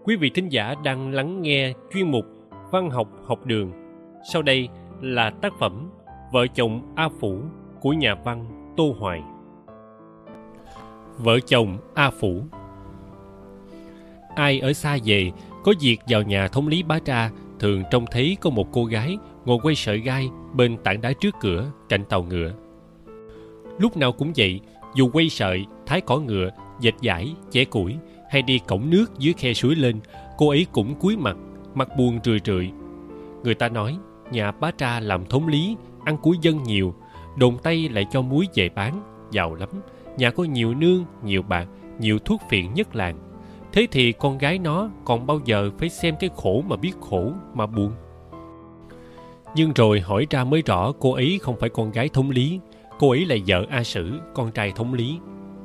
Quý vị thính giả đang lắng nghe chuyên mục Văn học học đường. Sau đây là tác phẩm Vợ chồng A Phủ của nhà văn Tô Hoài. Vợ chồng A Phủ. Ai ở xa về, có việc vào nhà thống lý Bá Tra, thường trông thấy có một cô gái ngồi quay sợi gai bên tảng đá trước cửa cạnh tàu ngựa. Lúc nào cũng vậy, dù quay sợi, thái cỏ ngựa, dệt vải, chẻ củi hay đi cõng nước dưới khe suối lên, cô ấy cũng cúi mặt, mặt buồn rười rượi. Người ta nói nhà Bá Tra làm thống lý, ăn của dân nhiều, đồn Tây lại cho muối về bán, giàu lắm, nhà có nhiều nương, nhiều bạc, nhiều thuốc phiện nhất làng. Thế thì con gái nó còn bao giờ phải xem cái khổ mà biết khổ mà buồn. Nhưng rồi hỏi ra mới rõ cô ấy không phải con gái thống lý, cô ấy là vợ A Sử, con trai thống lý.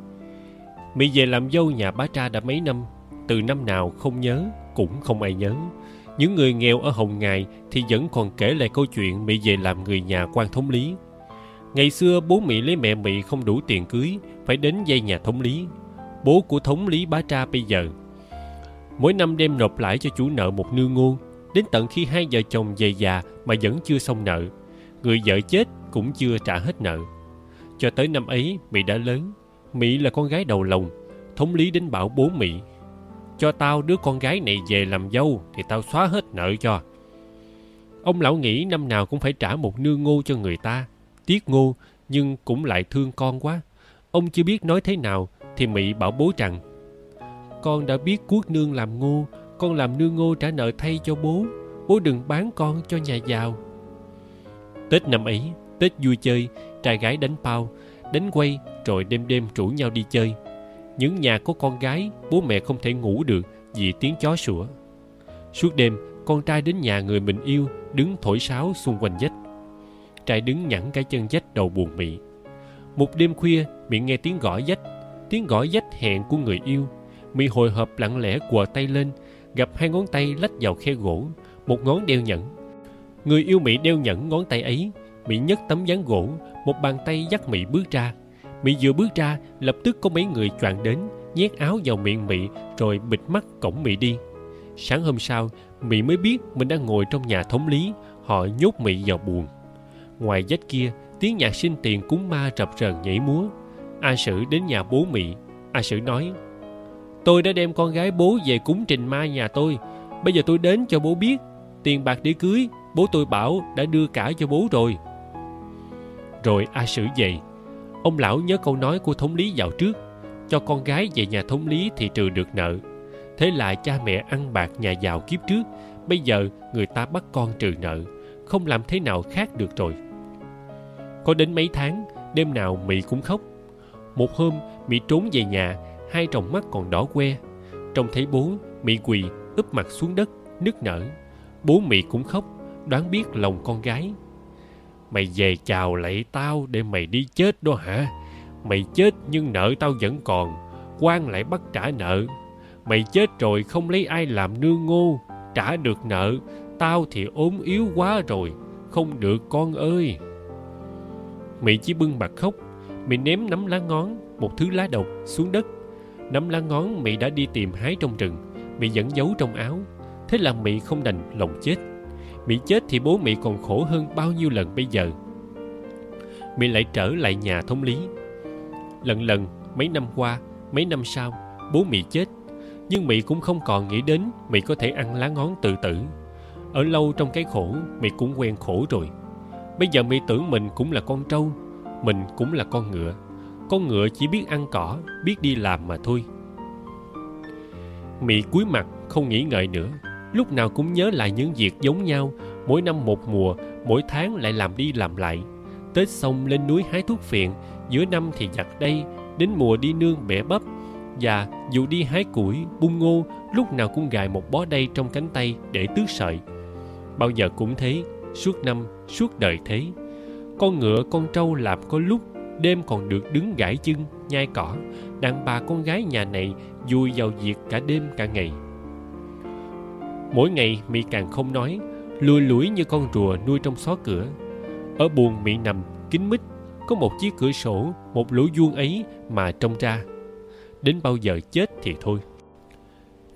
Mị về làm dâu nhà Bá Tra đã mấy năm, từ năm nào không nhớ, cũng không ai nhớ. Những người nghèo ở Hồng Ngài thì vẫn còn kể lại câu chuyện Mị về làm người nhà quan thống lý. Ngày xưa bố Mị lấy mẹ Mị không đủ tiền cưới, phải đến vay nhà thống lý. Bố của thống lý Bá Tra bây giờ mỗi năm đem nộp lãi cho chủ nợ một nương ngô, đến tận khi hai vợ chồng về già mà vẫn chưa xong nợ. Người vợ chết cũng chưa trả hết nợ. Cho tới năm ấy Mị đã lớn. Mị là con gái đầu lòng. Thống lý đến bảo bố Mị: cho tao đứa con gái này về làm dâu thì tao xóa hết nợ cho. Ông lão nghĩ năm nào cũng phải trả một nương ngô cho người ta. Tiếc ngô nhưng cũng lại thương con quá. Ông chưa biết nói thế nào thì Mị bảo bố rằng: con đã biết cuốc nương làm ngô, con làm nương ngô trả nợ thay cho bố. Bố đừng bán con cho nhà giàu. Tết năm ấy, Tết vui chơi, trai gái đánh pao, đánh quay, rồi đêm đêm rủ nhau đi chơi. Những nhà có con gái, bố mẹ không thể ngủ được vì tiếng chó sủa. Suốt đêm, con trai đến nhà người mình yêu, đứng thổi sáo xung quanh vách. Trai đứng nhẵn cái chân vách đầu buồn Mị. Một đêm khuya, Mị nghe tiếng gõ vách, tiếng gõ vách hẹn của người yêu. Mị hồi hộp lặng lẽ quờ tay lên, gặp hai ngón tay lách vào khe gỗ, một ngón đeo nhẫn. Người yêu Mị đeo nhẫn ngón tay ấy. Mị nhấc tấm ván gỗ, một bàn tay dắt Mị bước ra. Mị vừa bước ra, lập tức có mấy người choàng đến, nhét áo vào miệng Mị rồi bịt mắt cõng Mị đi. Sáng hôm sau, Mị mới biết mình đang ngồi trong nhà thống lý, họ nhốt Mị vào buồng. Ngoài vách kia, tiếng nhạc xin tiền cúng ma rập rờn nhảy múa. A Sử đến nhà bố Mị. A Sử nói: tôi đã đem con gái bố về cúng trình ma nhà tôi. Bây giờ tôi đến cho bố biết, tiền bạc để cưới, bố tôi bảo đã đưa cả cho bố rồi. Rồi A Sử về. Ông lão nhớ câu nói của thống lý dạo trước: cho con gái về nhà thống lý thì trừ được nợ. Thế là cha mẹ ăn bạc nhà giàu kiếp trước, bây giờ người ta bắt con trừ nợ, không làm thế nào khác được rồi. Có đến mấy tháng, đêm nào Mị cũng khóc. Một hôm Mị trốn về nhà, hai tròng mắt còn đỏ que. Trông thấy bố, Mị quỳ úp mặt xuống đất nức nở. Bố Mị cũng khóc, đoán biết lòng con gái. Mày về chào lại tao để mày đi chết đó hả? Mày chết nhưng nợ tao vẫn còn, quan lại bắt trả nợ. Mày chết rồi không lấy ai làm nương ngô, trả được nợ. Tao thì ốm yếu quá rồi, không được con ơi. Mị chỉ bưng mặt khóc. Mị ném nắm lá ngón, một thứ lá độc, xuống đất. Nắm lá ngón Mị đã đi tìm hái trong rừng, Mị vẫn giấu trong áo. Thế là Mị không đành lòng chết. Mị chết thì bố Mị còn khổ hơn bao nhiêu lần bây giờ. Mị lại trở lại nhà thống lý. Lần lần, mấy năm qua, mấy năm sau, bố Mị chết. Nhưng Mị cũng không còn nghĩ đến Mị có thể ăn lá ngón tự tử. Ở lâu trong cái khổ, Mị cũng quen khổ rồi. Bây giờ Mị tưởng mình cũng là con trâu, mình cũng là con ngựa. Con ngựa chỉ biết ăn cỏ, biết đi làm mà thôi. Mị cúi mặt, không nghĩ ngợi nữa. Lúc nào cũng nhớ lại những việc giống nhau, mỗi năm một mùa, mỗi tháng lại làm đi làm lại. Tết xong lên núi hái thuốc phiện, giữa năm thì giặt đây, đến mùa đi nương bẻ bắp. Và dù đi hái củi, bung ngô, lúc nào cũng gài một bó đay trong cánh tay để tước sợi. Bao giờ cũng thế, suốt năm, suốt đời thế. Con ngựa, con trâu làm có lúc, đêm còn được đứng gãi chân, nhai cỏ. Đàn bà con gái nhà này vùi vào việc cả đêm cả ngày. Mỗi ngày Mị càng không nói, lùi lủi như con rùa nuôi trong xó cửa. Ở buồng Mị nằm kín mít, có một chiếc cửa sổ, một lỗ vuông ấy mà trông ra. Đến bao giờ chết thì thôi.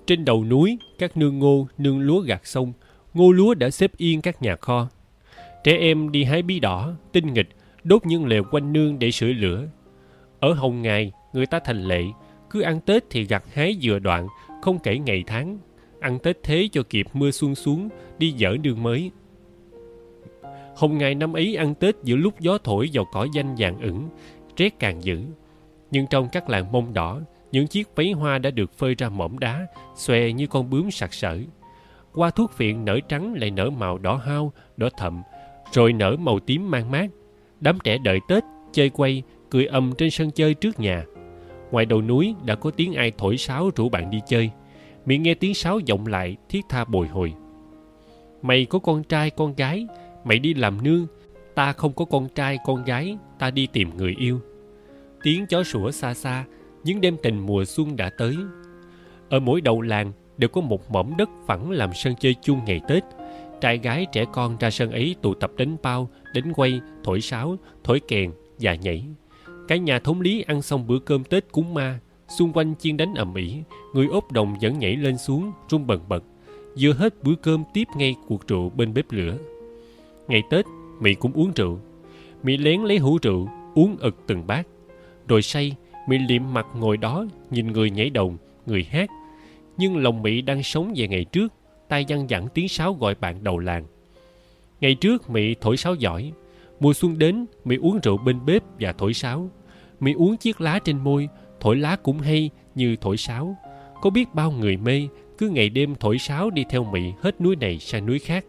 Trên đầu núi, các nương ngô, nương lúa gặt xong, ngô lúa đã xếp yên các nhà kho. Trẻ em đi hái bí đỏ, tinh nghịch, đốt những lều quanh nương để sưởi lửa. Ở Hồng Ngài, người ta thành lệ, cứ ăn Tết thì gặt hái dừa đoạn, không kể ngày tháng. Ăn Tết thế cho kịp mưa xuân xuống, đi dỡ nương mới. Hồng Ngài năm ấy ăn Tết giữa lúc gió thổi vào cỏ danh vàng ửng, rét càng dữ. Nhưng trong các làng Mông đỏ, những chiếc váy hoa đã được phơi ra mỏm đá, xòe như con bướm sặc sỡ. Hoa thuốc phiện nở trắng lại nở màu đỏ hao, đỏ thẫm, rồi nở màu tím man mát. Đám trẻ đợi Tết, chơi quay, cười ầm trên sân chơi trước nhà. Ngoài đầu núi đã có tiếng ai thổi sáo rủ bạn đi chơi. Miệng nghe tiếng sáo vọng lại, thiết tha bồi hồi. Mày có con trai con gái, mày đi làm nương. Ta không có con trai con gái, ta đi tìm người yêu. Tiếng chó sủa xa xa, những đêm tình mùa xuân đã tới. Ở mỗi đầu làng đều có một mỏm đất phẳng làm sân chơi chung ngày Tết. Trai gái trẻ con ra sân ấy tụ tập đánh bao, đánh quay, thổi sáo, thổi kèn và nhảy. Cả nhà thống lý ăn xong bữa cơm Tết cúng ma, xung quanh chiên đánh ầm ĩ, người ốp đồng vẫn nhảy lên xuống rung bần bật. Vừa hết bữa cơm tiếp ngay cuộc rượu bên bếp lửa. Ngày Tết, Mị cũng uống rượu. Mị lén lấy hũ rượu, uống ực từng bát. Rồi say, Mị liệm mặt ngồi đó, nhìn người nhảy đồng, người hát. Nhưng lòng Mị đang sống về ngày trước, tai văng vẳng tiếng sáo gọi bạn đầu làng. Ngày trước Mị thổi sáo giỏi. Mùa xuân đến, Mị uống rượu bên bếp và thổi sáo. Mị uống chiếc lá trên môi, thổi lá cũng hay như thổi sáo. Có biết bao người mê, cứ ngày đêm thổi sáo đi theo Mị hết núi này sang núi khác.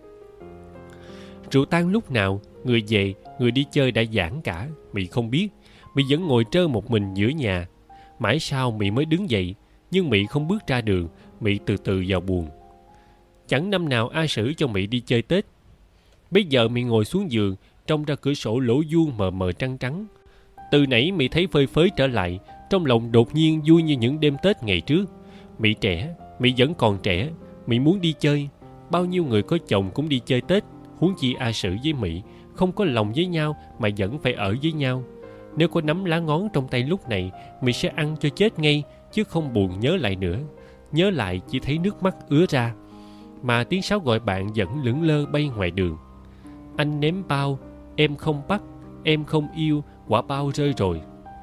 Rượu tan lúc nào, người về, người đi chơi đã giãn cả, Mị không biết. Mị vẫn ngồi trơ một mình giữa nhà. Mãi sau Mị mới đứng dậy, nhưng Mị không bước ra đường, Mị từ từ vào buồng. Chẳng năm nào ai xử cho Mị đi chơi Tết. Bây giờ Mị ngồi xuống giường, trông ra cửa sổ lỗ vuông mờ mờ trăng trắng. Từ nãy Mị thấy phơi phới trở lại, trong lòng đột nhiên vui như những đêm Tết ngày trước. Mị trẻ, Mị vẫn còn trẻ, Mị muốn đi chơi. Bao nhiêu người có chồng cũng đi chơi Tết, huống chi A Sử với Mị, không có lòng với nhau mà vẫn phải ở với nhau. Nếu có nắm lá ngón trong tay lúc này, Mị sẽ ăn cho chết ngay, chứ không buồn nhớ lại nữa. Nhớ lại chỉ thấy nước mắt ứa ra. Mà tiếng sáo gọi bạn vẫn lững lơ bay ngoài đường. Anh ném bao, em không bắt, em không yêu, quả bao rơi rồi.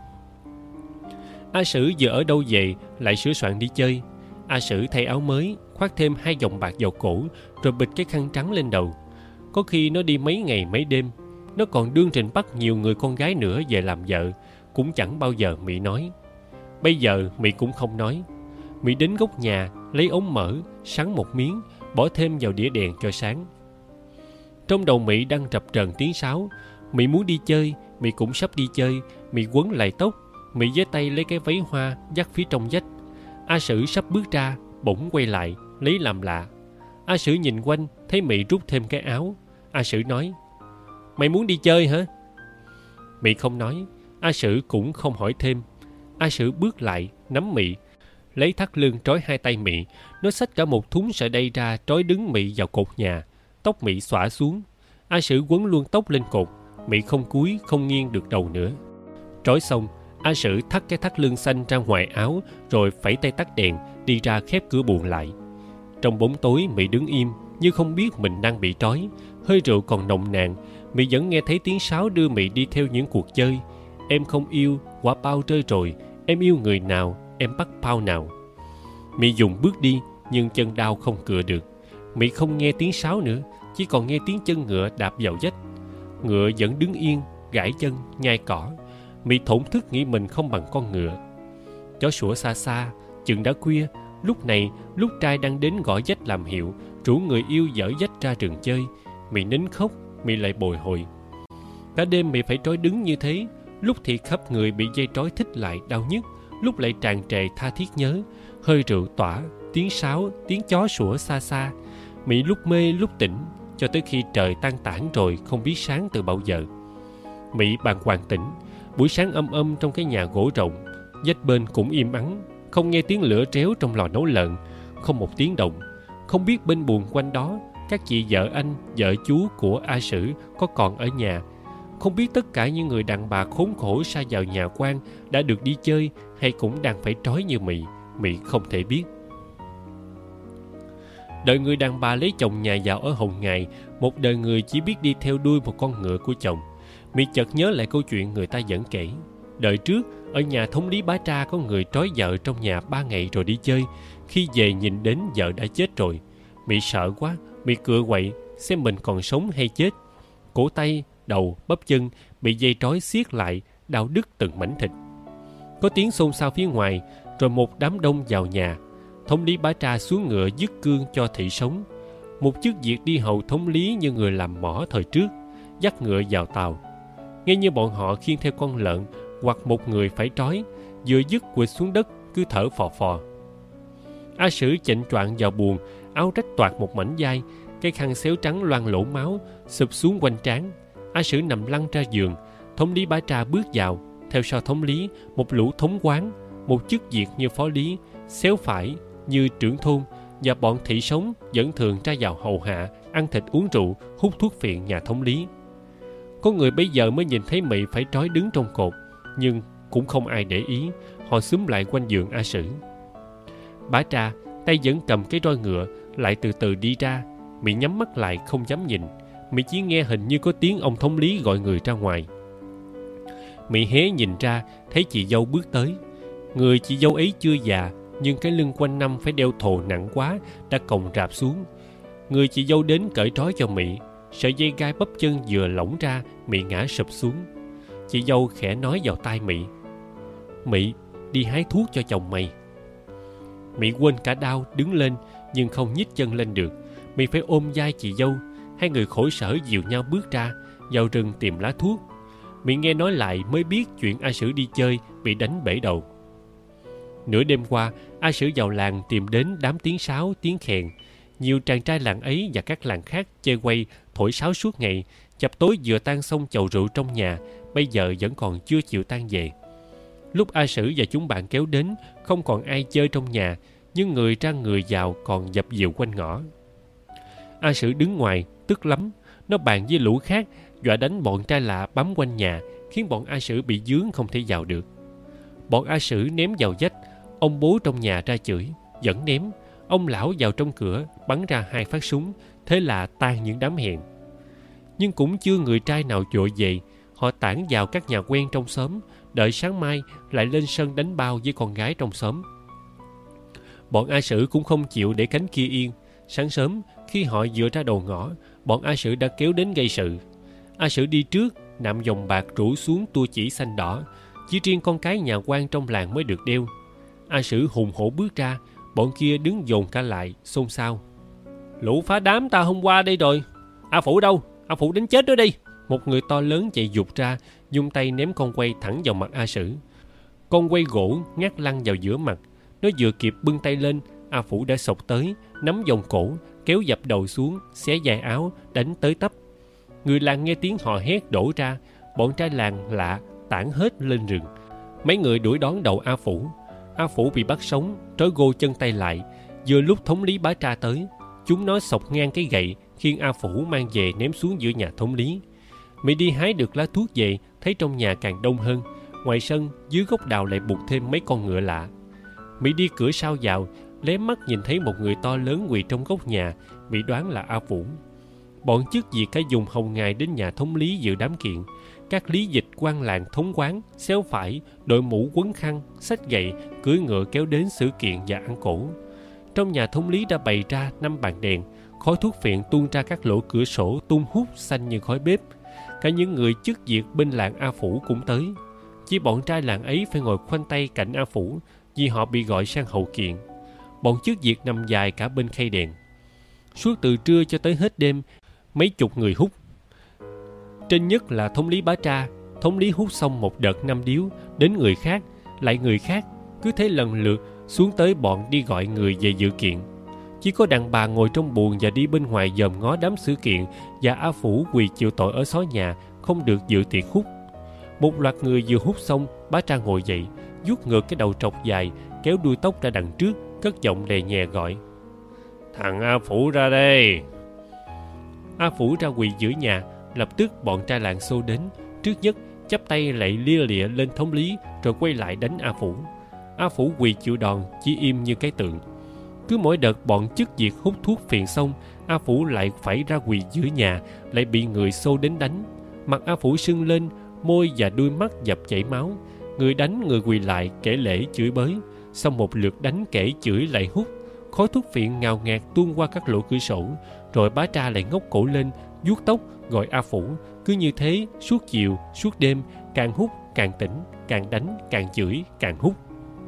A Sử vừa ở đâu về lại sửa soạn đi chơi. A Sử thay áo mới, khoác thêm 2 vòng bạc vào cổ, rồi bịt cái khăn trắng lên đầu. Có khi nó đi mấy ngày mấy đêm. Nó còn đương trình bắt nhiều người con gái nữa về làm vợ. Cũng chẳng bao giờ Mị nói. Bây giờ Mị cũng không nói. Mị đến góc nhà, lấy ống mỡ, sắn một miếng, bỏ thêm vào đĩa đèn cho sáng. Trong đầu Mị đang rập rờn tiếng sáo. Mị muốn đi chơi, Mị cũng sắp đi chơi. Mị quấn lại tóc, Mị giơ tay lấy cái váy hoa dắt phía trong vách. A Sử sắp bước ra, bỗng quay lại, lấy làm lạ. A Sử nhìn quanh, thấy Mị rút thêm cái áo. A Sử nói: Mày muốn đi chơi hả? Mị không nói. A Sử cũng không hỏi thêm. A Sử bước lại, nắm Mị, lấy thắt lưng trói 2 tay Mị. Nó xách cả một thúng sợi dây ra trói đứng Mị vào cột nhà. Tóc Mị xõa xuống. A Sử quấn luôn tóc lên cột. Mị không cúi không nghiêng được đầu nữa. Trói xong, A Sử thắt cái thắt lưng xanh ra ngoài áo, rồi phẩy tay tắt đèn, đi ra khép cửa buồng lại. Trong bóng tối, Mị đứng im như không biết mình đang bị trói. Hơi rượu còn nồng nàn, Mị vẫn nghe thấy tiếng sáo đưa Mị đi theo những cuộc chơi. Em không yêu, quả bao rơi rồi. Em yêu người nào, em bắt bao nào. Mị dùng bước đi, nhưng chân đau không cựa được. Mị không nghe tiếng sáo nữa, chỉ còn nghe tiếng chân ngựa đạp vào vách. Ngựa vẫn đứng yên, gãi chân, nhai cỏ. Mị thổn thức nghĩ mình không bằng con ngựa. Chó sủa xa xa, chừng đã khuya. Lúc này, lúc trai đang đến gõ vách làm hiệu, rủ người yêu dở vách ra rừng chơi. Mị nín khóc, Mị lại bồi hồi. Cả đêm Mị phải trói đứng như thế. Lúc thì khắp người bị dây trói thít lại đau nhức, lúc lại tràn trề tha thiết nhớ. Hơi rượu tỏa, tiếng sáo, tiếng chó sủa xa xa. Mị lúc mê lúc tỉnh, cho tới khi trời tan tản rồi không biết sáng từ bao giờ. Mị bàng hoàng tỉnh. Buổi sáng âm trong cái nhà gỗ rộng. Vách bên cũng im ắng, không nghe tiếng lửa réo trong lò nấu lợn, không một tiếng động. Không biết bên buồng quanh đó các chị vợ anh, vợ chú của A Sử có còn ở nhà. Không biết tất cả những người đàn bà khốn khổ sa vào nhà quan đã được đi chơi hay cũng đang phải trói như Mị. Mị không thể biết. Đời người đàn bà lấy chồng nhà giàu ở Hồng Ngài, một đời người chỉ biết đi theo đuôi một con ngựa của chồng. Mỹ chợt nhớ lại câu chuyện người ta vẫn kể. Đời trước, ở nhà thống lý Bá Tra có người trói vợ trong nhà 3 ngày rồi đi chơi. Khi về nhìn đến vợ đã chết rồi. Mỹ sợ quá, Mỹ cựa quậy xem mình còn sống hay chết. Cổ tay, đầu, bắp chân bị dây trói siết lại, đau đứt từng mảnh thịt. Có tiếng xôn xao phía ngoài, rồi một đám đông vào nhà. Thống lý Bá Tra xuống ngựa dứt cương cho thị sống. Một chức việc đi hầu thống lý như người làm mỏ thời trước, dắt ngựa vào tàu. Nghe như bọn họ khiêng theo con lợn hoặc một người phải trói, vừa dứt quỵt xuống đất cứ thở phò phò. A Sử chệnh choạng vào buồng, áo rách toạc một mảnh vai, cái khăn xéo trắng loang lỗ máu sụp xuống quanh trán. A Sử nằm lăn ra giường. Thống lý Bá Tra bước vào, theo sau thống lý một lũ thống quán, một chức việc như phó lý, xéo phải như trưởng thôn, và bọn thị sống vẫn thường ra vào hầu hạ, ăn thịt uống rượu, hút thuốc phiện nhà thống lý. Có người bây giờ mới nhìn thấy Mỹ phải trói đứng trong cột, nhưng cũng không ai để ý. Họ xúm lại quanh giường A Sử. Bá Tra tay vẫn cầm cái roi ngựa, lại từ từ đi ra. Mỹ nhắm mắt lại không dám nhìn. Mỹ chỉ nghe hình như có tiếng ông thống lý gọi người ra ngoài. Mỹ hé nhìn ra, thấy chị dâu bước tới. Người chị dâu ấy chưa già, nhưng cái lưng quanh năm phải đeo thồ nặng quá đã còng rạp xuống. Người chị dâu đến cởi trói cho Mỹ. Sợi dây gai bắp chân vừa lỏng ra, Mỹ ngã sụp xuống. Chị dâu khẽ nói vào tai Mỹ: "Mỹ, đi hái thuốc cho chồng mày." Mỹ quên cả đau, đứng lên nhưng không nhích chân lên được. Mỹ phải ôm vai chị dâu. Hai người khổ sở dìu nhau bước ra, vào rừng tìm lá thuốc. Mỹ nghe nói lại mới biết chuyện A Sử đi chơi bị đánh bể đầu. Nửa đêm qua, A Sử vào làng tìm đến đám tiếng sáo, tiếng khèn. Nhiều chàng trai làng ấy và các làng khác chơi quay, thổi sáo suốt ngày. Chập tối vừa tan xong chầu rượu trong nhà, bây giờ vẫn còn chưa chịu tan về. Lúc A Sử và chúng bạn kéo đến, không còn ai chơi trong nhà, nhưng người ra người vào còn dập dìu quanh ngõ. A Sử đứng ngoài, tức lắm. Nó bàn với lũ khác, dọa đánh bọn trai lạ bám quanh nhà, khiến bọn A Sử bị dướng không thể vào được. Bọn A Sử ném vào vách. Ông bố trong nhà ra chửi, vẫn ném. Ông lão vào trong cửa, bắn ra 2 phát súng, thế là tan những đám hèn. Nhưng cũng chưa người trai nào vội về. Họ tản vào các nhà quen trong xóm, đợi sáng mai lại lên sân đánh bao với con gái trong xóm. Bọn A Sử cũng không chịu để cánh kia yên. Sáng sớm, khi họ vừa ra đầu ngõ, bọn A Sử đã kéo đến gây sự. A Sử đi trước, nạm vòng bạc rủ xuống tua chỉ xanh đỏ. Chỉ riêng con cái nhà quan trong làng mới được đeo. A Sử hùng hổ bước ra, bọn kia đứng dồn cả lại, xôn xao: "Lũ phá đám ta hôm qua đây rồi. A Phụ đâu? A Phụ đến chết đó đi." Một người to lớn chạy vụt ra, dùng tay ném con quay thẳng vào mặt A Sử. Con quay gỗ ngắt lăn vào giữa mặt. Nó vừa kịp bưng tay lên, A Phủ đã xộc tới, nắm vòng cổ, kéo dập đầu xuống, xé vai áo, đánh tới tấp. Người làng nghe tiếng hò hét đổ ra. Bọn trai làng lạ tản hết lên rừng. Mấy người đuổi đón đầu A Phủ. A Phủ bị bắt sống, trói gô chân tay lại. Vừa lúc thống lý Bá Tra tới, chúng nó xộc ngang cái gậy, khiêng A Phủ mang về ném xuống giữa nhà thống lý. Mỹ đi hái được lá thuốc về, thấy trong nhà càng đông hơn. Ngoài sân, dưới gốc đào lại buộc thêm mấy con ngựa lạ. Mỹ đi cửa sau vào, lé mắt nhìn thấy một người to lớn quỳ trong góc nhà. Mỹ đoán là A Phủ. Bọn chức việc cả dùng Hồng Ngài đến nhà thống lý dự đám kiện. Các lý dịch quan làng thống quán, xéo phải, đội mũ quấn khăn, xách gậy, cưỡi ngựa kéo đến xử kiện và ăn cổ. Trong nhà thống lý đã bày ra 5 bàn đèn, khói thuốc phiện tuôn ra các lỗ cửa sổ tung hút xanh như khói bếp. Cả những người chức việc bên làng A Phủ cũng tới. Chỉ bọn trai làng ấy phải ngồi khoanh tay cạnh A Phủ, vì họ bị gọi sang hậu kiện. Bọn chức việc nằm dài cả bên khay đèn. Suốt từ trưa cho tới hết đêm, mấy chục người hút. Trên nhất là thống lý Bá Tra. Thống lý hút xong một đợt 5 điếu, đến người khác, lại người khác, cứ thế lần lượt xuống tới bọn đi gọi người về dự kiện. Chỉ có đàn bà ngồi trong buồng và đi bên ngoài dòm ngó đám xử kiện, và A Phủ quỳ chịu tội ở xó nhà, không được dự tiệc hút. Một loạt người vừa hút xong, Bá Tra ngồi dậy, vuốt ngược cái đầu trọc dài, kéo đuôi tóc ra đằng trước, cất giọng lè nhẹ gọi: "Thằng A Phủ ra đây." A Phủ ra quỳ giữa nhà. Lập tức bọn trai làng xô đến. Trước nhất chắp tay lạy lia lịa lên thống lý, rồi quay lại đánh A Phủ. A Phủ quỳ chịu đòn, chỉ im như cái tượng. Cứ mỗi đợt bọn chức việc hút thuốc phiện xong, A Phủ lại phải ra quỳ giữa nhà, lại bị người xô đến đánh. Mặt A Phủ sưng lên, môi và đuôi mắt dập chảy máu. Người đánh người quỳ lại kể lễ chửi bới. Sau một lượt đánh kể chửi lại hút, khói thuốc phiện ngào ngạt tuôn qua các lỗ cửa sổ. Rồi bá Tra lại ngóc cổ lên, vuốt tóc gọi A Phủ. Cứ như thế suốt chiều suốt đêm, càng hút càng tỉnh, càng đánh càng chửi càng hút.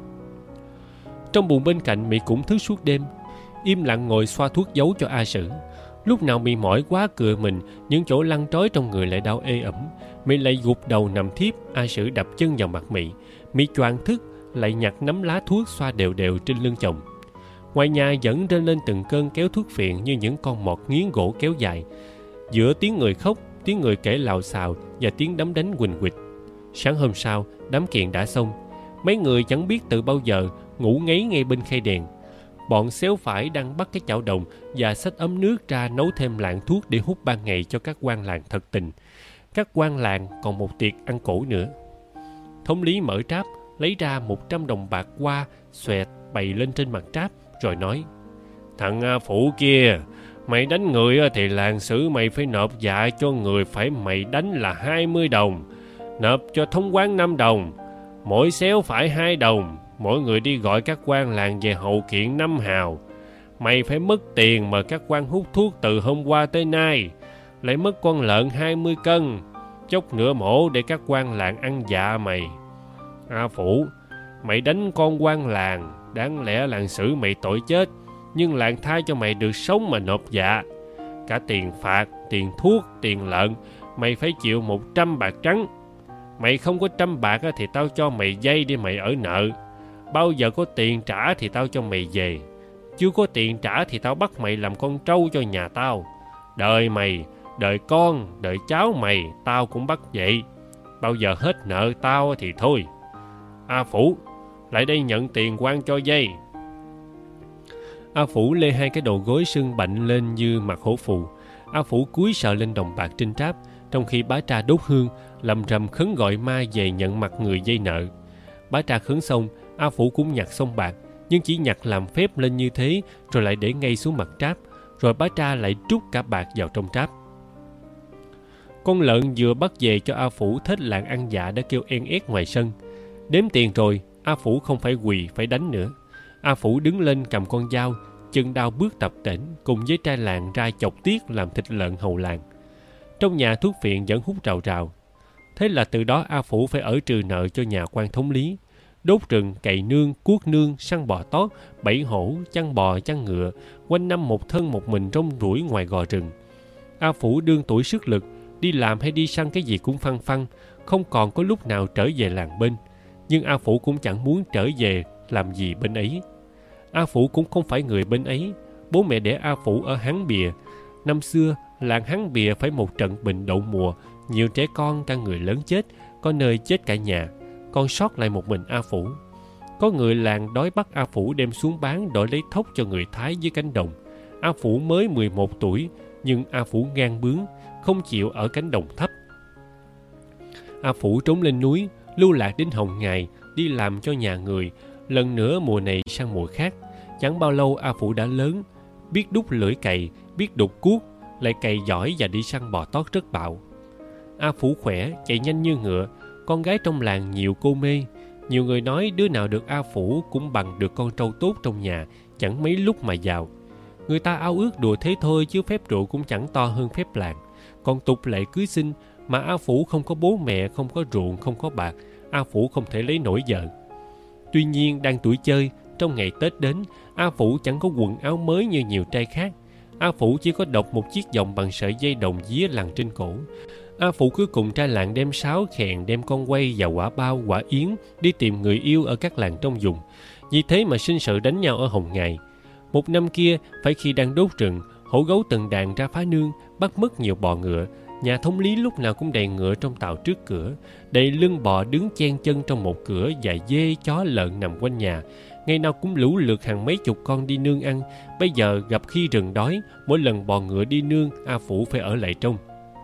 Trong buồng bên cạnh, Mỹ cũng thức suốt đêm, im lặng ngồi xoa thuốc giấu cho A Sử. Lúc nào Mỹ mỏi quá cựa mình, những chỗ lăn trói trong người lại đau ê ẩm, Mỹ lại gục đầu nằm thiếp. A Sử đập chân vào mặt Mỹ. Mỹ choàng thức, lại nhặt nắm lá thuốc xoa đều đều trên lưng chồng. Ngoài nhà vẫn rên lên từng cơn kéo thuốc phiện như những con mọt nghiến gỗ kéo dài, giữa tiếng người khóc, tiếng người kể lào xào và tiếng đấm đánh huỳnh huỵch. Sáng hôm sau, đám kiện đã xong. Mấy người chẳng biết từ bao giờ ngủ ngáy ngay bên khay đèn. Bọn xéo phải đang bắt cái chảo đồng và xách ấm nước ra nấu thêm lạng thuốc để hút ban ngày cho các quan làng thật tình. Các quan làng còn một tiệc ăn cổ nữa. Thống lý mở tráp, lấy ra 100 đồng bạc qua, xoẹt bày lên trên mặt tráp, rồi nói: Thằng A Phủ kia, mày đánh người thì làng xử mày phải nộp dạ cho người phải mày đánh là 20 đồng, nộp cho thống quán 5 đồng, mỗi xéo phải 2 đồng, mỗi người đi gọi các quan làng về hậu kiện 5 hào. Mày phải mất tiền mà các quan hút thuốc từ hôm qua tới nay, lại mất con lợn 20 cân, chốc nữa mổ để các quan làng ăn dạ mày. A Phủ, mày đánh con quan làng, đáng lẽ làng xử mày tội chết, nhưng làng tha cho mày được sống mà nộp dạ. Cả tiền phạt, tiền thuốc, tiền lợn, mày phải chịu 100 bạc trắng. Mày không có 100 bạc thì tao cho mày dây để mày ở nợ. Bao giờ có tiền trả thì tao cho mày về. Chưa có tiền trả thì tao bắt mày làm con trâu cho nhà tao. Đời mày, đời con, đời cháu mày, tao cũng bắt vậy. Bao giờ hết nợ tao thì thôi. A Phủ, lại đây nhận tiền quan cho dây. A Phủ lê hai cái đầu gối sưng bạnh lên như mặt hổ phù. A Phủ cúi sờ lên đồng bạc trên tráp, trong khi bá Tra đốt hương, lầm rầm khấn gọi ma về nhận mặt người dây nợ. Bá Tra khấn xong, A Phủ cũng nhặt xong bạc, nhưng chỉ nhặt làm phép lên như thế, rồi lại để ngay xuống mặt tráp, rồi bá Tra lại trút cả bạc vào trong tráp. Con lợn vừa bắt về cho A Phủ thết làng ăn dạ đã kêu en ét ngoài sân. Đếm tiền rồi, A Phủ không phải quỳ phải đánh nữa. A Phủ đứng lên cầm con dao, chân đao bước tập tễnh cùng với trai làng ra chọc tiết làm thịt lợn hầu làng. Trong nhà thuốc phiện vẫn hút rào rào. Thế là từ đó A Phủ phải ở trừ nợ cho nhà quan thống lý, đốt rừng, cày nương, cuốc nương, săn bò tót, bẫy hổ, chăn bò, chăn ngựa, quanh năm một thân một mình rong ruổi ngoài gò rừng. A Phủ đương tuổi sức lực, đi làm hay đi săn cái gì cũng phăng phăng, không còn có lúc nào trở về làng bên. Nhưng A Phủ cũng chẳng muốn trở về làm gì bên ấy. A Phủ cũng không phải người bên ấy. Bố mẹ đẻ A Phủ ở Hán Bìa. Năm xưa, làng Hán Bìa phải một trận bệnh đậu mùa, nhiều trẻ con cả người lớn chết, có nơi chết cả nhà, còn sót lại một mình A Phủ. Có người làng đói bắt A Phủ đem xuống bán đổi lấy thóc cho người Thái dưới cánh đồng. A Phủ mới 11 tuổi, nhưng A Phủ ngang bướng, không chịu ở cánh đồng thấp. A Phủ trốn lên núi, lưu lạc đến Hồng Ngài, đi làm cho nhà người, lần nữa mùa này sang mùa khác. Chẳng bao lâu A Phủ đã lớn, biết đúc lưỡi cày, biết đục cuốc, lại cày giỏi và đi săn bò tót rất bạo. A Phủ khỏe, chạy nhanh như ngựa, con gái trong làng nhiều cô mê. Nhiều người nói đứa nào được A Phủ cũng bằng được con trâu tốt trong nhà, chẳng mấy lúc mà giàu. Người ta ao ước đùa thế thôi chứ phép rượu cũng chẳng to hơn phép làng. Còn tục lệ cưới xin, mà A Phủ không có bố mẹ, không có ruộng, không có bạc, A Phủ không thể lấy nổi vợ. Tuy nhiên đang tuổi chơi, trong ngày Tết đến, A Phủ chẳng có quần áo mới như nhiều trai khác. A Phủ chỉ có độc một chiếc vòng bằng sợi dây đồng vía lằn trên cổ. A Phủ cứ cùng trai làng đem sáo khèn, đem con quay và quả bao, quả yến đi tìm người yêu ở các làng trong vùng. Vì thế mà sinh sự đánh nhau ở Hồng Ngài. Một năm kia, phải khi đang đốt rừng, hổ gấu từng đàn ra phá nương, bắt mất nhiều bò ngựa. Nhà thống lý lúc nào cũng đầy ngựa trong tàu trước cửa, đầy lưng bò đứng chen chân trong một cửa, và dê chó lợn nằm quanh nhà. Ngày nào cũng lũ lượt hàng mấy chục con đi nương ăn. Bây giờ gặp khi rừng đói, mỗi lần bò ngựa đi nương, A Phủ phải ở lại trong.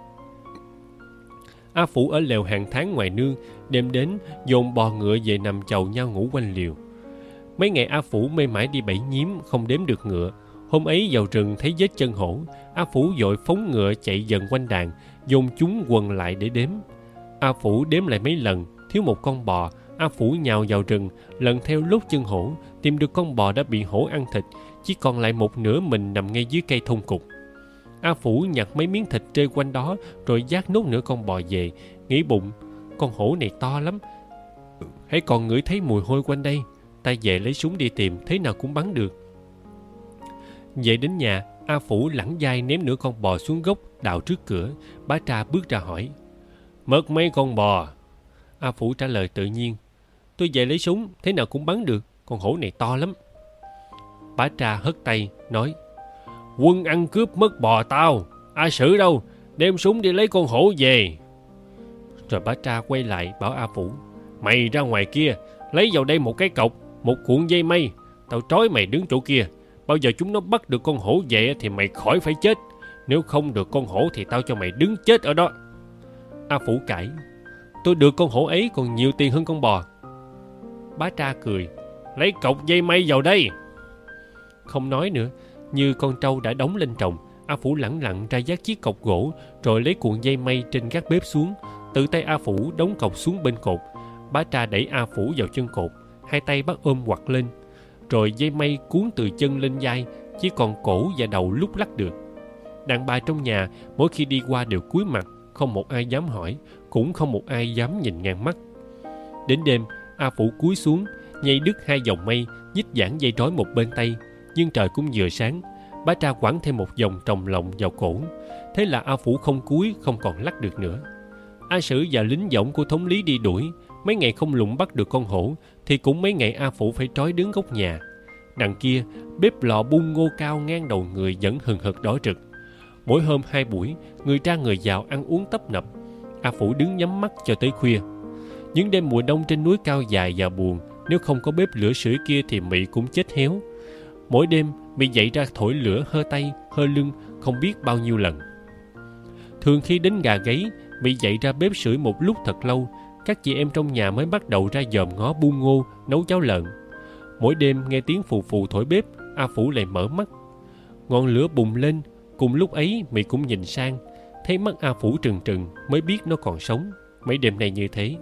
A Phủ ở lều hàng tháng ngoài nương, đêm đến dồn bò ngựa về nằm chầu nhau ngủ quanh liều. Mấy ngày A Phủ mê mải đi bẫy nhím, không đếm được ngựa. Hôm ấy vào rừng thấy vết chân hổ, A Phủ vội phóng ngựa chạy dần quanh đàn, dồn chúng quần lại để đếm. A Phủ đếm lại mấy lần, thiếu một con bò. A Phủ nhào vào rừng, lần theo lốt chân hổ, tìm được con bò đã bị hổ ăn thịt, chỉ còn lại một nửa mình nằm ngay dưới cây thôn cục. A Phủ nhặt mấy miếng thịt rơi quanh đó, rồi vác nốt nửa con bò về, nghĩ bụng, con hổ này to lắm, hãy còn ngửi thấy mùi hôi quanh đây, ta về lấy súng đi tìm, thế nào cũng bắn được. Về đến nhà, A Phủ lẳng vai ném nửa con bò xuống gốc đào trước cửa. Bá Tra bước ra hỏi, mất mấy con bò? A Phủ trả lời tự nhiên, tôi về lấy súng, thế nào cũng bắn được, con hổ này to lắm. Bá Tra hất tay, nói, quân ăn cướp mất bò tao, A Sử đâu, đem súng đi lấy con hổ về. Rồi Bá Tra quay lại bảo A Phủ, mày ra ngoài kia, lấy vào đây một cái cọc, một cuộn dây mây, tao trói mày đứng chỗ kia. Bao giờ chúng nó bắt được con hổ về thì mày khỏi phải chết, nếu không được con hổ thì tao cho mày đứng chết ở đó. A Phủ cãi, tôi được con hổ ấy còn nhiều tiền hơn con bò. Bá Tra cười, lấy cọc dây mây vào đây. Không nói nữa, như con trâu đã đóng lên trồng, A Phủ lẳng lặng ra vác chiếc cọc gỗ, rồi lấy cuộn dây mây trên gác bếp xuống, tự tay A Phủ đóng cọc xuống bên cột. Bá Tra đẩy A Phủ vào chân cột, hai tay bắt ôm quặt lên, rồi dây mây cuốn từ chân lên vai, chỉ còn cổ và đầu lúc lắc được. Đàn bà trong nhà mỗi khi đi qua đều cúi mặt, không một ai dám hỏi, cũng không một ai dám nhìn ngang mắt. Đến đêm, A Phủ cúi xuống, nhây đứt hai vòng mây, nhích giãn dây trói một bên tay, nhưng trời cũng vừa sáng. Bá Tra quẳng thêm một vòng trồng lọng vào cổ, thế là A Phủ không cúi, không còn lắc được nữa. A Sử và lính võng của thống lý đi đuổi, mấy ngày không lùng bắt được con hổ, thì cũng mấy ngày A Phủ phải trói đứng góc nhà. Đằng kia, bếp lò bung ngô cao ngang đầu người vẫn hừng hực đỏ rực. Mỗi hôm 2 buổi, người ra người vào ăn uống tấp nập. A Phủ đứng nhắm mắt cho tới khuya. Những đêm mùa đông trên núi cao dài và buồn, nếu không có bếp lửa sưởi kia thì Mị cũng chết héo. Mỗi đêm, Mị dậy ra thổi lửa hơ tay, hơ lưng, không biết bao nhiêu lần. Thường khi đến gà gáy, Mị dậy ra bếp sưởi một lúc thật lâu. Các chị em trong nhà mới bắt đầu ra dòm ngó bu ngô, nấu cháo lợn. Mỗi đêm nghe tiếng phù phù thổi bếp, A Phủ lại mở mắt. Ngọn lửa bùng lên, cùng lúc ấy Mị cũng nhìn sang, thấy mắt A Phủ trừng trừng mới biết nó còn sống. Mấy đêm nay như thế.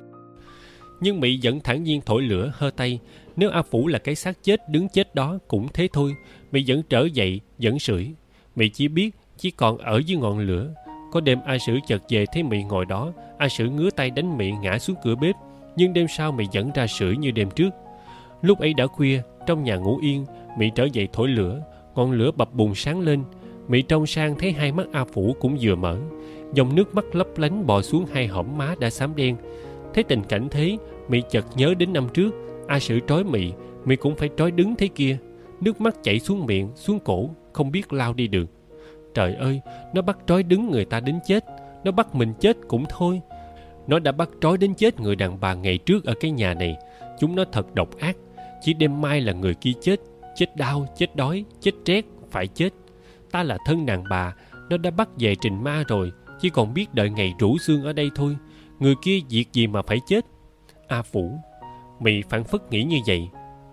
Nhưng Mị vẫn thản nhiên thổi lửa hơ tay. Nếu A Phủ là cái xác chết đứng chết đó cũng thế thôi. Mị vẫn trở dậy, vẫn sưởi. Mị chỉ biết chỉ còn ở dưới ngọn lửa. Có đêm A Sử chợt về thấy Mị ngồi đó, A Sử ngứa tay đánh Mị ngã xuống cửa bếp. Nhưng đêm sau Mị vẫn ra sưởi như đêm trước. Lúc ấy đã khuya, trong nhà ngủ yên, Mị trở dậy thổi lửa. Ngọn lửa bập bùng sáng lên. Mị trông sang thấy hai mắt A Phủ cũng vừa mở, dòng nước mắt lấp lánh bò xuống hai hõm má đã xám đen. Thấy tình cảnh thế, Mị chợt nhớ đến năm trước A Sử trói Mị, Mị cũng phải trói đứng thế kia. Nước mắt chảy xuống miệng, xuống cổ, không biết lao đi được. Trời ơi, nó bắt trói đứng người ta đến chết, nó bắt mình chết cũng thôi. Nó đã bắt trói đến chết người đàn bà ngày trước ở cái nhà này. Chúng nó thật độc ác. Chỉ đêm mai là người kia chết, chết đau, chết đói, chết rét, phải chết. Ta là thân đàn bà, nó đã bắt về trình ma rồi, chỉ còn biết đợi ngày rũ xương ở đây thôi. Người kia việc gì mà phải chết? A Phủ. Mị phảng phất nghĩ như vậy.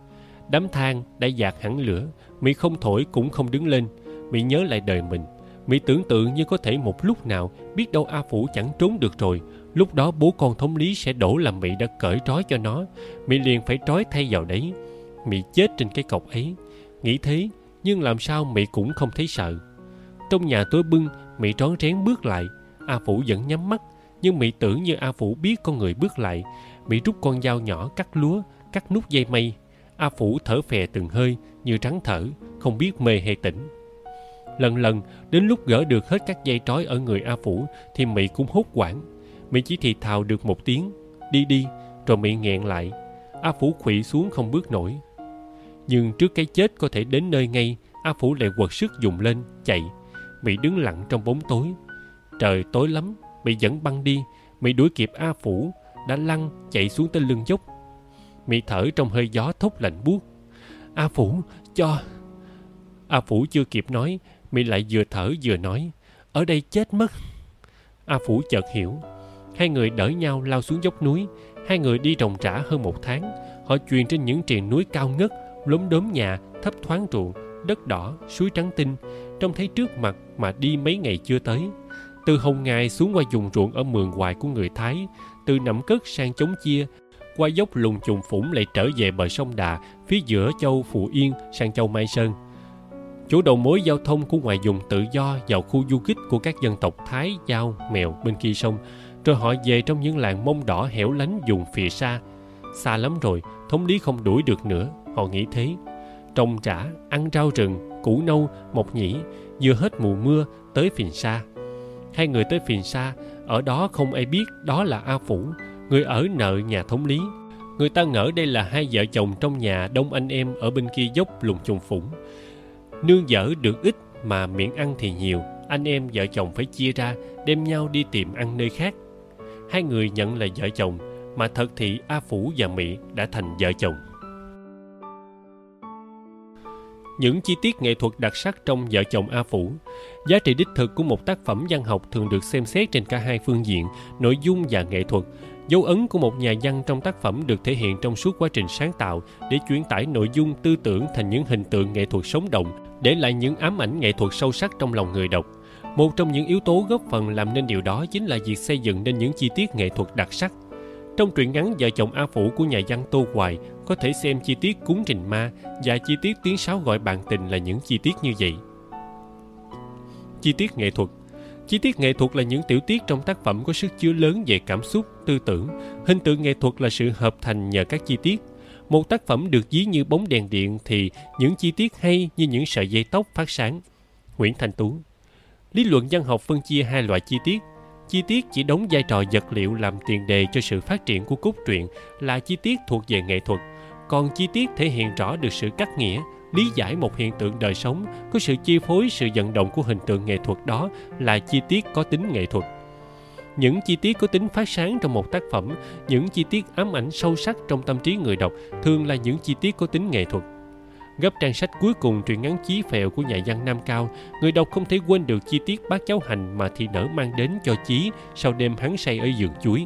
Đám than đã dạt hẳn lửa, Mị không thổi cũng không đứng lên. Mị nhớ lại đời mình. Mị tưởng tượng như có thể một lúc nào, biết đâu A Phủ chẳng trốn được rồi. Lúc đó bố con thống lý sẽ đổ là Mị đã cởi trói cho nó. Mị liền phải trói thay vào đấy. Mị chết trên cái cọc ấy. Nghĩ thế, nhưng làm sao Mị cũng không thấy sợ. Trong nhà tối bưng, Mị rón rén bước lại. A Phủ vẫn nhắm mắt, nhưng Mị tưởng như A Phủ biết con người bước lại. Mị rút con dao nhỏ cắt lúa, cắt nút dây mây. A Phủ thở phè từng hơi như rắn thở, không biết mê hay tỉnh. Lần lần đến lúc gỡ được hết các dây trói ở người A Phủ thì Mị cũng hốt hoảng. Mị chỉ thì thào được một tiếng đi đi, rồi Mị nghẹn lại. A Phủ khuỵu xuống không bước nổi. Nhưng trước cái chết có thể đến nơi ngay, A Phủ lại quật sức dùng lên chạy. Mị đứng lặng trong bóng tối. Trời tối lắm, Mị vẫn băng đi. Mị đuổi kịp A Phủ đã lăn chạy xuống tới lưng dốc. Mị thở trong hơi gió thốc lạnh buốt. A Phủ, cho... A Phủ chưa kịp nói, Mị lại vừa thở vừa nói, ở đây chết mất. A Phủ chợt hiểu. Hai người đỡ nhau lao xuống dốc núi. Hai người đi ròng rã hơn 1 tháng. Họ chuyền trên những triền núi cao ngất, lốm đốm nhà, thấp thoáng ruộng, đất đỏ, suối trắng tinh, trông thấy trước mặt mà đi mấy ngày chưa tới. Từ Hồng Ngài xuống qua vùng ruộng ở Mường Hoài của người Thái, từ Nậm Cất sang Chống Chia, qua dốc Lùng Chùng Phủng lại trở về bờ sông Đà, phía giữa châu Phù Yên sang châu Mai Sơn. Chỗ đầu mối giao thông của ngoài vùng tự do vào khu du kích của các dân tộc Thái, Dao, Mèo bên kia sông, rồi họ về trong những làng Mông Đỏ hẻo lánh vùng phìa xa. Xa lắm rồi, thống lý không đuổi được nữa, họ nghĩ thế. Trồng rã, ăn rau rừng, củ nâu, mộc nhĩ, vừa hết mùa mưa tới Phìn Sa. Hai người tới Phìn Sa, ở đó không ai biết đó là A Phủ, người ở nợ nhà thống lý. Người ta ngỡ đây là hai vợ chồng trong nhà đông anh em ở bên kia dốc Lùng Chùng Phủng. Nương dở được ít mà miệng ăn thì nhiều, anh em vợ chồng phải chia ra, đem nhau đi tìm ăn nơi khác. Hai người nhận là vợ chồng, mà thật thì A Phủ và Mị đã thành vợ chồng. Những chi tiết nghệ thuật đặc sắc trong vợ chồng A Phủ. Giá trị đích thực của một tác phẩm văn học thường được xem xét trên cả hai phương diện, nội dung và nghệ thuật. Dấu ấn của một nhà văn trong tác phẩm được thể hiện trong suốt quá trình sáng tạo để chuyển tải nội dung tư tưởng thành những hình tượng nghệ thuật sống động, để lại những ám ảnh nghệ thuật sâu sắc trong lòng người đọc. Một trong những yếu tố góp phần làm nên điều đó chính là việc xây dựng nên những chi tiết nghệ thuật đặc sắc. Trong truyện ngắn Vợ chồng A Phủ của nhà văn Tô Hoài, có thể xem chi tiết cúng trình ma và chi tiết tiếng sáo gọi bạn tình là những chi tiết như vậy. Chi tiết nghệ thuật. Chi tiết nghệ thuật là những tiểu tiết trong tác phẩm có sức chứa lớn về cảm xúc, tư tưởng. Hình tượng nghệ thuật là sự hợp thành nhờ các chi tiết. Một tác phẩm được ví như bóng đèn điện thì những chi tiết hay như những sợi dây tóc phát sáng. Nguyễn Thanh Tú. Lý luận văn học phân chia hai loại chi tiết. Chi tiết chỉ đóng vai trò vật liệu làm tiền đề cho sự phát triển của cốt truyện là chi tiết thuộc về nghệ thuật. Còn chi tiết thể hiện rõ được sự cắt nghĩa, lý giải một hiện tượng đời sống, có sự chi phối sự vận động của hình tượng nghệ thuật đó là chi tiết có tính nghệ thuật. Những chi tiết có tính phát sáng trong một tác phẩm, những chi tiết ám ảnh sâu sắc trong tâm trí người đọc thường là những chi tiết có tính nghệ thuật. Gấp trang sách cuối cùng truyện ngắn Chí Phèo của nhà văn Nam Cao, người đọc không thể quên được chi tiết bát cháo hành mà Thị Nở mang đến cho Chí sau đêm hắn say ở vườn chuối.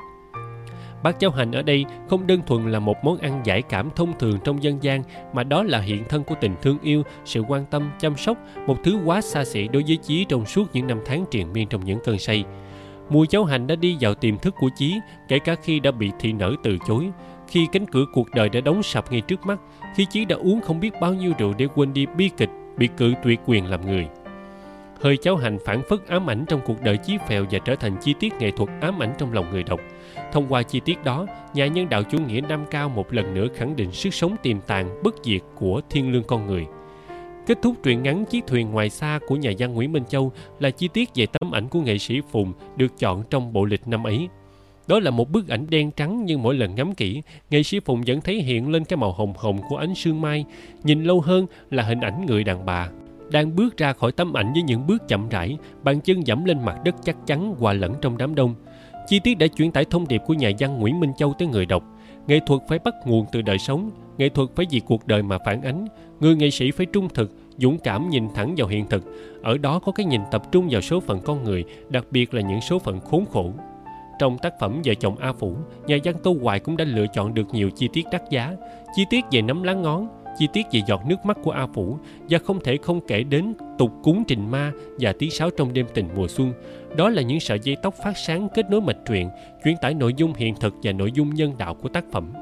Bát cháo hành ở đây không đơn thuần là một món ăn giải cảm thông thường trong dân gian, mà đó là hiện thân của tình thương yêu, sự quan tâm, chăm sóc, một thứ quá xa xỉ đối với Chí trong suốt những năm tháng triền miên trong những cơn say. Mùi cháo hành đã đi vào tiềm thức của Chí, kể cả khi đã bị Thị Nở từ chối, khi cánh cửa cuộc đời đã đóng sập ngay trước mắt, khi Chí đã uống không biết bao nhiêu rượu để quên đi bi kịch bị cự tuyệt quyền làm người. Hơi cháo hành phản phất ám ảnh trong cuộc đời Chí Phèo và trở thành chi tiết nghệ thuật ám ảnh trong lòng người đọc. Thông qua chi tiết đó, nhà nhân đạo chủ nghĩa Nam Cao một lần nữa khẳng định sức sống tiềm tàng bất diệt của thiên lương con người. Kết thúc truyện ngắn Chiếc thuyền ngoài xa của nhà văn Nguyễn Minh Châu là chi tiết về tấm ảnh của nghệ sĩ Phùng được chọn trong bộ lịch năm ấy. Đó là một bức ảnh đen trắng, nhưng mỗi lần ngắm kỹ, nghệ sĩ Phùng vẫn thấy hiện lên cái màu hồng hồng của ánh sương mai. Nhìn lâu hơn là hình ảnh người đàn bà đang bước ra khỏi tấm ảnh với những bước chậm rãi, bàn chân dẫm lên mặt đất chắc chắn, hòa lẫn trong đám đông. Chi tiết đã chuyển tải thông điệp của nhà văn Nguyễn Minh Châu tới người đọc. Nghệ thuật phải bắt nguồn từ đời sống, nghệ thuật phải vì cuộc đời mà phản ánh. Người nghệ sĩ phải trung thực, dũng cảm nhìn thẳng vào hiện thực. Ở đó có cái nhìn tập trung vào số phận con người, đặc biệt là những số phận khốn khổ. Trong tác phẩm Vợ chồng A Phủ, nhà văn Tô Hoài cũng đã lựa chọn được nhiều chi tiết đắt giá. Chi tiết về nắm lá ngón, chi tiết về giọt nước mắt của A Phủ, và không thể không kể đến tục cúng trình ma và tiếng sáo trong đêm tình mùa xuân. Đó là những sợi dây tóc phát sáng kết nối mạch truyện, chuyển tải nội dung hiện thực và nội dung nhân đạo của tác phẩm.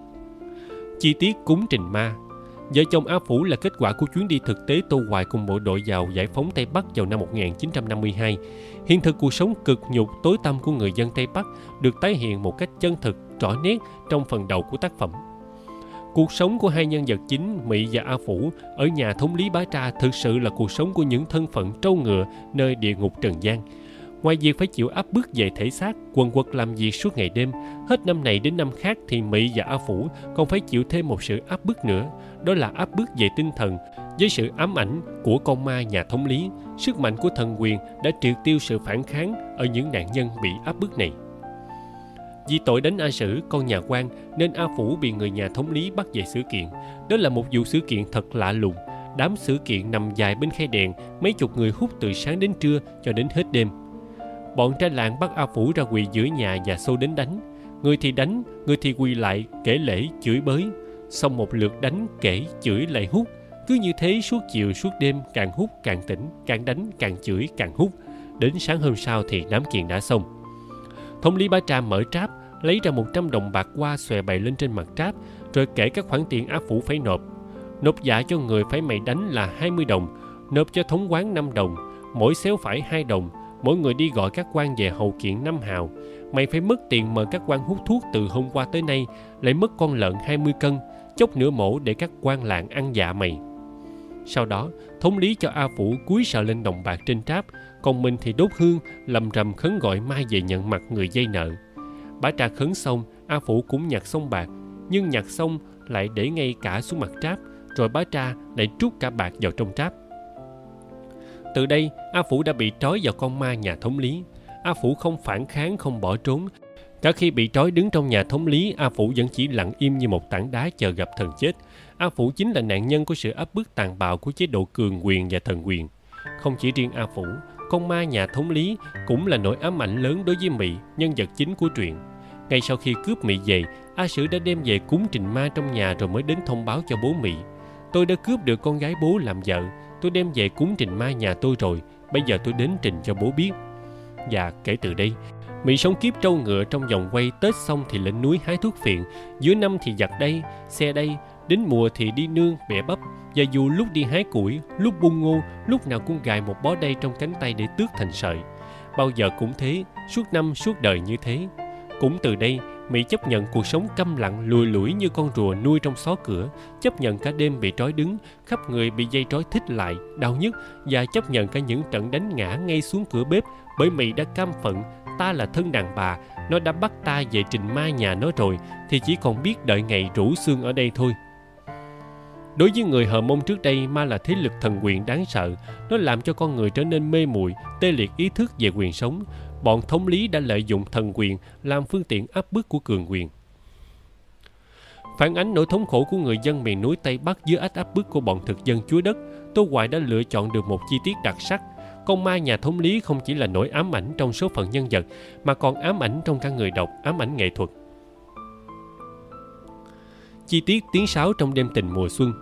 Chi tiết cúng trình ma. Vợ chồng A Phủ là kết quả của chuyến đi thực tế Tô Hoài cùng bộ đội vào giải phóng Tây Bắc vào năm 1952. Hiện thực cuộc sống cực nhục tối tăm của người dân Tây Bắc được tái hiện một cách chân thực, rõ nét trong phần đầu của tác phẩm. Cuộc sống của hai nhân vật chính Mị và A Phủ ở nhà thống lý Bá Tra thực sự là cuộc sống của những thân phận trâu ngựa nơi địa ngục trần gian. Ngoài việc phải chịu áp bức về thể xác, quần quật làm việc suốt ngày đêm, hết năm này đến năm khác thì Mị và A Phủ còn phải chịu thêm một sự áp bức nữa. Đó là áp bức về tinh thần, với sự ám ảnh của con ma nhà thống lý. Sức mạnh của thần quyền đã triệt tiêu sự phản kháng ở những nạn nhân bị áp bức này. Vì tội đánh A Sử, con nhà quan, nên A Phủ bị người nhà thống lý bắt về xử kiện. Đó là một vụ xử kiện thật lạ lùng. Đám xử kiện nằm dài bên khay đèn, mấy chục người hút từ sáng đến trưa cho đến hết đêm. Bọn trai làng bắt A Phủ ra quỳ giữa nhà và xô đến đánh. Người thì đánh, người thì quỳ lại kể lễ chửi bới. Xong một lượt đánh kể chửi lại hút. Cứ như thế suốt chiều suốt đêm, càng hút càng tỉnh, càng đánh càng chửi càng hút. Đến sáng hôm sau thì đám kiện đã xong. Thống lý Bá Tra mở tráp, lấy ra 100 đồng bạc qua xòe bày lên trên mặt tráp, rồi kể các khoản tiền Á Phủ phải nộp. Nộp dạ cho người phải mày đánh là 20 đồng, nộp cho thống quán 5 đồng, mỗi xéo phải 2 đồng, mỗi người đi gọi các quan về hầu kiện 5 hào. Mày phải mất tiền mời các quan hút thuốc từ hôm qua tới nay, lại mất con lợn 20 cân, chốc nửa mổ để các quan làng ăn dạ mày. Sau đó, thống lý cho A Phủ cúi sờ lên đồng bạc trên tráp, còn mình thì đốt hương, lầm rầm khấn gọi mai về nhận mặt người dây nợ. Bá Tra khấn xong, A Phủ cũng nhặt xong bạc, nhưng nhặt xong lại để ngay cả xuống mặt tráp, rồi Bá Tra lại trút cả bạc vào trong tráp. Từ đây, A Phủ đã bị trói vào con ma nhà thống lý. A Phủ không phản kháng, không bỏ trốn. Cả khi bị trói đứng trong nhà thống lý, A Phủ vẫn chỉ lặng im như một tảng đá chờ gặp thần chết. A Phủ chính là nạn nhân của sự áp bức tàn bạo của chế độ cường quyền và thần quyền. Không chỉ riêng A Phủ, con ma nhà thống lý cũng là nỗi ám ảnh lớn đối với Mị, nhân vật chính của truyện. Ngay sau khi cướp Mị về, A Sử đã đem về cúng trình ma trong nhà rồi mới đến thông báo cho bố Mị. Tôi đã cướp được con gái bố làm vợ, tôi đem về cúng trình ma nhà tôi rồi, bây giờ tôi đến trình cho bố biết. Và kể từ đây, Mị sống kiếp trâu ngựa trong vòng quay, Tết xong thì lên núi hái thuốc phiện, giữa năm thì giặt đây, xe đây, đến mùa thì đi nương, bẻ bắp, và dù lúc đi hái củi, lúc bung ngô, lúc nào cũng gài một bó đay trong cánh tay để tước thành sợi. Bao giờ cũng thế, suốt năm suốt đời như thế. Cũng từ đây, Mị chấp nhận cuộc sống câm lặng lùi lủi như con rùa nuôi trong xó cửa, chấp nhận cả đêm bị trói đứng, khắp người bị dây trói thít lại, đau nhức, và chấp nhận cả những trận đánh ngã ngay xuống cửa bếp, bởi Mị đã cam phận, ta là thân đàn bà, nó đã bắt ta về trình ma nhà nó rồi, thì chỉ còn biết đợi ngày rũ xương ở đây thôi. Đối với người Hờ Mông trước đây, ma là thế lực thần quyền đáng sợ. Nó làm cho con người trở nên mê muội, tê liệt ý thức về quyền sống. Bọn thống lý đã lợi dụng thần quyền làm phương tiện áp bức của cường quyền. Phản ánh nỗi thống khổ của người dân miền núi Tây Bắc dưới ách áp bức của bọn thực dân chúa đất, Tô Hoài đã lựa chọn được một chi tiết đặc sắc. Con ma nhà thống lý không chỉ là nỗi ám ảnh trong số phận nhân vật, mà còn ám ảnh trong cả người đọc, ám ảnh nghệ thuật. Chi tiết tiếng sáo trong đêm tình mùa xuân.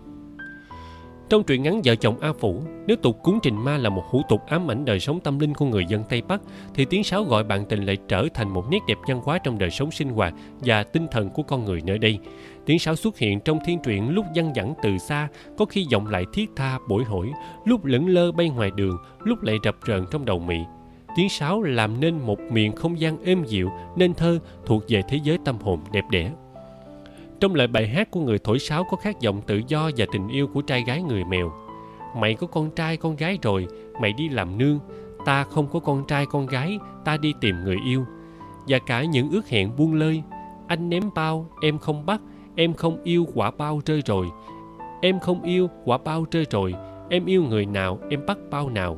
Trong truyện ngắn Vợ chồng A Phủ, nếu tục cúng trình ma là một hủ tục ám ảnh đời sống tâm linh của người dân Tây Bắc, thì tiếng sáo gọi bạn tình lại trở thành một nét đẹp văn hóa trong đời sống sinh hoạt và tinh thần của con người nơi đây. Tiếng sáo xuất hiện trong thiên truyện lúc văng vẳng từ xa, có khi vọng lại thiết tha bổi hổi, lúc lững lơ bay ngoài đường, lúc lại rập rờn trong đầu Mị. Tiếng sáo làm nên một miền không gian êm dịu, nên thơ thuộc về thế giới tâm hồn đẹp đẽ. Trong lời bài hát của người thổi sáo có khát vọng tự do và tình yêu của trai gái người mèo. Mày có con trai con gái rồi, mày đi làm nương. Ta không có con trai con gái, ta đi tìm người yêu. Và cả những ước hẹn buông lơi. Anh ném bao, em không bắt, em không yêu quả bao rơi rồi. Em không yêu quả bao rơi rồi, em yêu người nào, em bắt bao nào.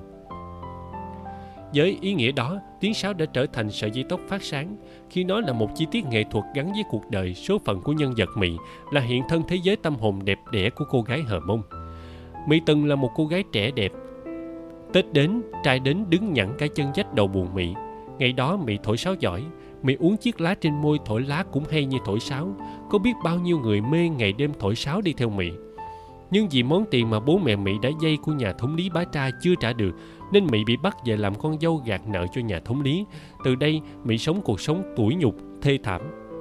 Với ý nghĩa đó, tiếng sáo đã trở thành sợi dây tóc phát sáng, khi nó là một chi tiết nghệ thuật gắn với cuộc đời, số phận của nhân vật Mị, là hiện thân thế giới tâm hồn đẹp đẽ của cô gái Hờ Mông. Mị từng là một cô gái trẻ đẹp. Tết đến, trai đến đứng nhẵn cả chân vách đầu buồn Mị. Ngày đó Mị thổi sáo giỏi, Mị uống chiếc lá trên môi thổi lá cũng hay như thổi sáo. Có biết bao nhiêu người mê ngày đêm thổi sáo đi theo Mị. Nhưng vì món tiền mà bố mẹ Mị đã vay của nhà thống lý Bá Tra chưa trả được, nên Mị bị bắt về làm con dâu gạt nợ cho nhà thống lý. Từ đây, Mị sống cuộc sống tủi nhục, thê thảm.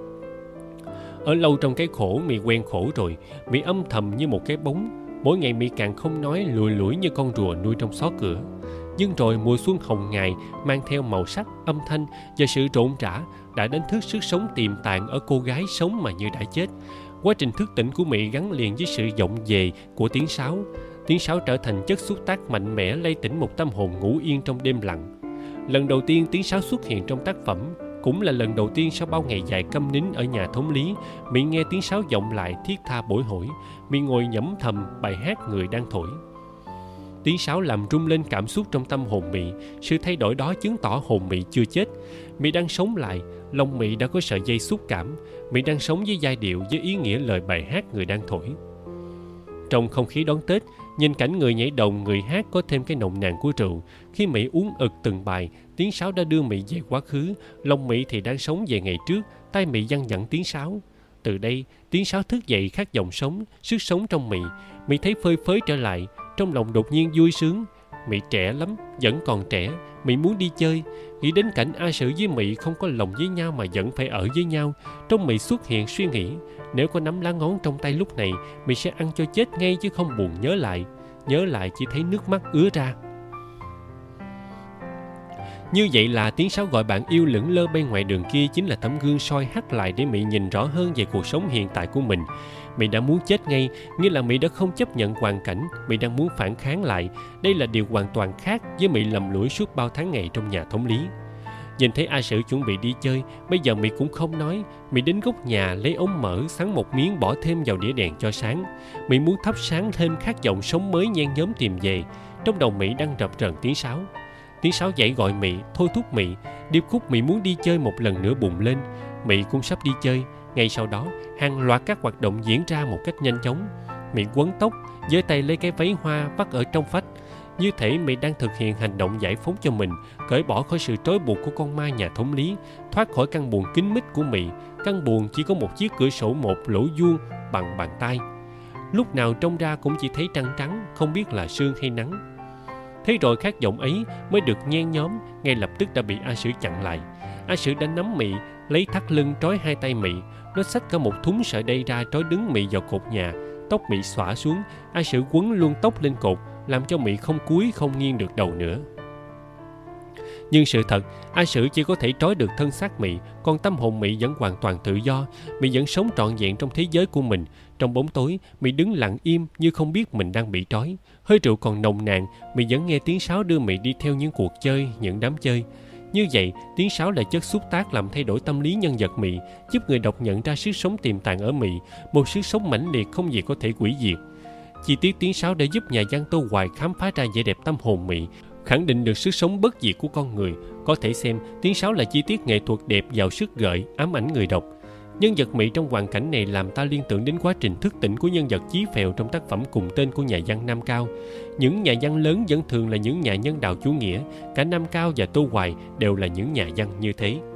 Ở lâu trong cái khổ, Mị quen khổ rồi. Mị âm thầm như một cái bóng. Mỗi ngày Mị càng không nói, lùi lủi như con rùa nuôi trong xó cửa. Nhưng rồi mùa xuân hồng ngày mang theo màu sắc, âm thanh và sự rộn rã đã đánh thức sức sống tiềm tàng ở cô gái sống mà như đã chết. Quá trình thức tỉnh của Mị gắn liền với sự vọng về của tiếng sáo. Tiếng sáo trở thành chất xúc tác mạnh mẽ lay tỉnh một tâm hồn ngủ yên trong đêm lặng. Lần đầu tiên tiếng sáo xuất hiện trong tác phẩm, cũng là lần đầu tiên sau bao ngày dài câm nín ở nhà thống lý, Mị nghe tiếng sáo vọng lại thiết tha bổi hổi. Mị ngồi nhẩm thầm bài hát người đang thổi. Tiếng sáo làm rung lên cảm xúc trong tâm hồn Mị. Sự thay đổi đó chứng tỏ hồn Mị chưa chết. Mị đang sống lại, lòng Mị đã có sợi dây xúc cảm. Mị đang sống với giai điệu, với ý nghĩa lời bài hát người đang thổi. Trong không khí đón Tết, nhìn cảnh người nhảy đồng, người hát có thêm cái nồng nàn của rượu. Khi Mị uống ực từng bài, tiếng sáo đã đưa Mị về quá khứ. Lòng Mị thì đang sống về ngày trước, tay Mị văng vẳng tiếng sáo. Từ đây, tiếng sáo thức dậy khát vọng sống, sức sống trong Mị. Mị thấy phơi phới trở lại, trong lòng đột nhiên vui sướng. Mị trẻ lắm, vẫn còn trẻ. Mị muốn đi chơi. Nghĩ đến cảnh A Sử với Mị không có lòng với nhau mà vẫn phải ở với nhau, trong Mị xuất hiện suy nghĩ, nếu có nắm lá ngón trong tay lúc này, Mị sẽ ăn cho chết ngay chứ không buồn nhớ lại. Nhớ lại chỉ thấy nước mắt ứa ra. Như vậy là tiếng sáo gọi bạn yêu lững lơ bên ngoài đường kia chính là tấm gương soi hắt lại để Mị nhìn rõ hơn về cuộc sống hiện tại của mình. Mị đã muốn chết ngay, nghĩa là Mị đã không chấp nhận hoàn cảnh, Mị đang muốn phản kháng lại. Đây là điều hoàn toàn khác với Mị lầm lũi suốt bao tháng ngày trong nhà thống lý. Nhìn thấy A Sử chuẩn bị đi chơi, bây giờ Mị cũng không nói. Mị đến góc nhà lấy ống mỡ sắn một miếng bỏ thêm vào đĩa đèn cho sáng. Mị muốn thắp sáng thêm khát vọng sống mới nhen nhóm tìm về. Trong đầu Mị đang rập rần tiếng sáo. Tiếng sáo dãy gọi Mị, thôi thúc Mị. Điệp khúc Mị muốn đi chơi một lần nữa bùng lên. Mị cũng sắp đi chơi. Ngay sau đó, hàng loạt các hoạt động diễn ra một cách nhanh chóng. Mị quấn tóc, giơ tay lấy cái váy hoa vắt ở trong phách. Như thể Mị đang thực hiện hành động giải phóng cho mình, cởi bỏ khỏi sự trói buộc của con ma nhà thống lý, thoát khỏi căn buồng kín mít của Mị. Căn buồng chỉ có một chiếc cửa sổ một lỗ vuông bằng bàn tay. Lúc nào trông ra cũng chỉ thấy trăng trắng, không biết là sương hay nắng. Thế rồi khát vọng ấy mới được nhen nhóm, ngay lập tức đã bị A Sử chặn lại. A Sử đã nắm Mị, lấy thắt lưng trói hai tay Mị. Nó xách cả một thúng sợi dây ra trói đứng Mị vào cột nhà. Tóc Mị xõa xuống, A Sử quấn luôn tóc lên cột, làm cho Mị không cúi không nghiêng được đầu nữa. Nhưng sự thật, A Sử chỉ có thể trói được thân xác Mị, còn tâm hồn Mị vẫn hoàn toàn tự do. Mị vẫn sống trọn vẹn trong thế giới của mình. Trong bóng tối, Mị đứng lặng im như không biết mình đang bị trói. Hơi rượu còn nồng nàn, Mị vẫn nghe tiếng sáo đưa Mị đi theo những cuộc chơi, những đám chơi. Như vậy, tiếng sáo là chất xúc tác làm thay đổi tâm lý nhân vật Mị, giúp người đọc nhận ra sức sống tiềm tàng ở Mị, một sức sống mãnh liệt không gì có thể hủy diệt. Chi tiết tiếng sáo đã giúp nhà văn Tô Hoài khám phá ra vẻ đẹp tâm hồn Mị, khẳng định được sức sống bất diệt của con người. Có thể xem tiếng sáo là chi tiết nghệ thuật đẹp giàu sức gợi, ám ảnh người đọc. Nhân vật Mị trong hoàn cảnh này làm ta liên tưởng đến quá trình thức tỉnh của nhân vật Chí Phèo trong tác phẩm cùng tên của nhà văn Nam Cao. Những nhà văn lớn vẫn thường là những nhà nhân đạo chủ nghĩa, cả Nam Cao và Tô Hoài đều là những nhà văn như thế.